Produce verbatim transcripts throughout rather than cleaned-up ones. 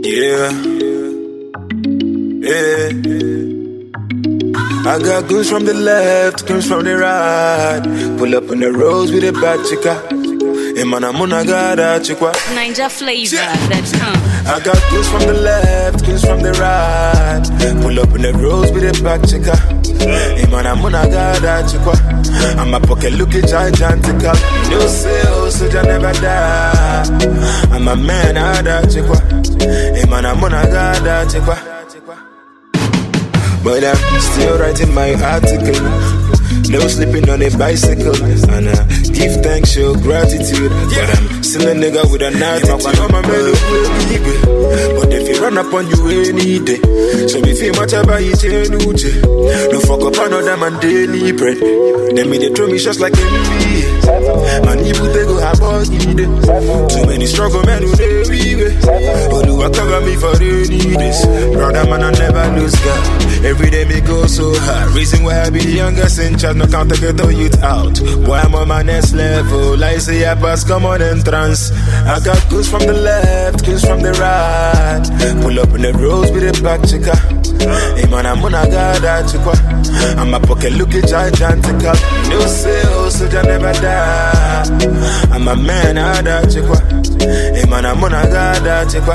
Yeah, yeah. I got goons from the left, goons from the right. Pull up on the roads with a bad chica. Hey man, I'm on a gada chica. Ninja flavor, that's come. I got goons from the left, goons from the right. Pull up on the roads with a bad chica. Hey man, I'm on a gada chica. I'm a pocket looking gigantical. No sales, so you never die. I'm a man, I da chica. Hey man, I'm on a gada chica. But I'm still writing my article. No sleeping on a bicycle. And I give thanks, show gratitude. But I'm still a nigga with an attitude. But if you run up on you any day, so me feel much about it, no fuck up another man daily bread. Then me they throw me shots like M B A. Man, you they go have all need it. Too many struggle men who they read. But do I cover me for any days? Brother man, I never lose God. Every day me go so hard. Reason why I be the youngest in charge. No count to get the youth out. Boy, I'm on my next level. I say I pass, come on entrance. I got goons from the left, goons from the right. Pull up in the roads with a back chica. Hey man, I'm on a gada chica. I'm a pocket looking gigantical. No sales, so you never die. I'm a man, I da chica. Hey man, I'm on a gada chica.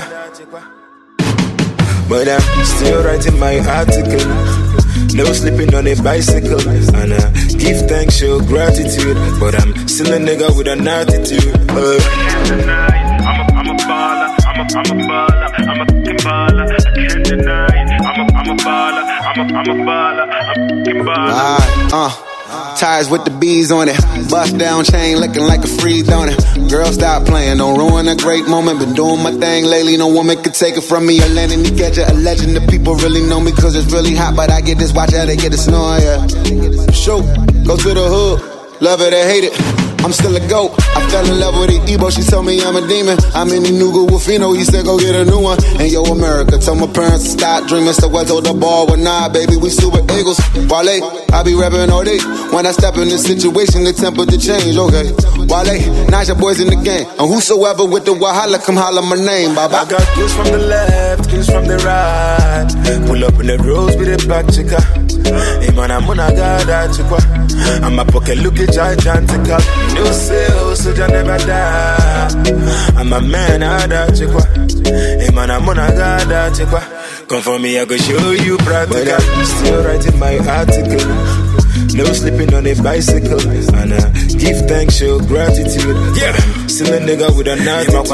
But I'm still writing my article. No sleeping on a bicycle. And I give thanks, show gratitude. But I'm still a nigga with an attitude. uh. I'm a, I'm a baller, I'm a, I'm a baller, I'm a fucking baller. I can't deny it. I'm a, I'm a baller, I'm a, I'm a baller, I'm a fucking baller. Uh, uh. Tires with the bees on it. Bust down chain looking like a freeze on it. Girl, stop playing, don't ruin a great moment. Been doing my thing lately, no woman could take it from me. A landing the gadget, a legend. The people really know me cause it's really hot. But I get this watch out, they get the snore, yeah. Show, go to the hood, love it or hate it. I'm still a goat. I fell in love with the Ebo. She told me I'm a demon. I'm in the Nuga Wolfino. He said go get a new one. And yo, America, tell my parents to stop dreaming. So I told the ball, well, nah, baby, we super eagles. Wale, I be rapping all day. When I step in this situation, the temperature change, okay. Wale, Naja boys in the game. And whosoever with the Wahala, come holler my name, baba. I got goons from the left, goons from the right. Pull up in the roads with a back chica. Hey man, I'm on a gada chica. I'm a pocket looking gigantical. No sales, so you never die. I'm a man, I da chica. Hey man, I'm on a gada chica. Come for me, I go show you practical. But I'm still writing my article. No sleeping on a bicycle. And I give thanks, show gratitude. Yeah, still a nigga with an attitude.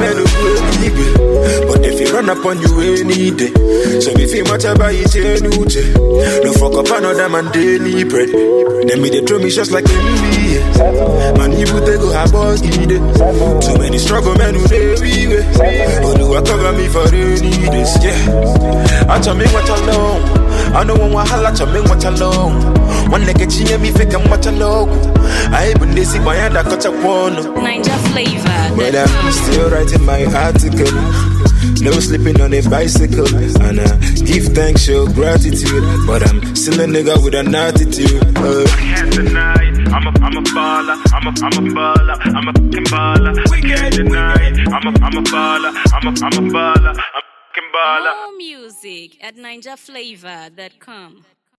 But if you run up on you any day, so me feel much about it, no fuck up another man daily bread. Then me they throw me shots like M B A. Man, you they go have all need it. Too many struggle men who they read. But do I cover me for any days? Yeah, I tell me what alone. I know one wahala to me what alone. One leg at me fake and what alone. I even they see my hand I got a one. Ninja flavor. But I'm still writing my article. No sleeping on a bicycle. And I give thanks, show gratitude. But I'm still a nigga with an attitude. uh. I can't deny it. I'm a, I'm a baller, I'm a, I'm a baller, I'm a fucking baller. I can't deny it. I'm a, I'm a baller, I'm a, I'm a baller, I'm a fucking baller. More music at ninja flavor dot com.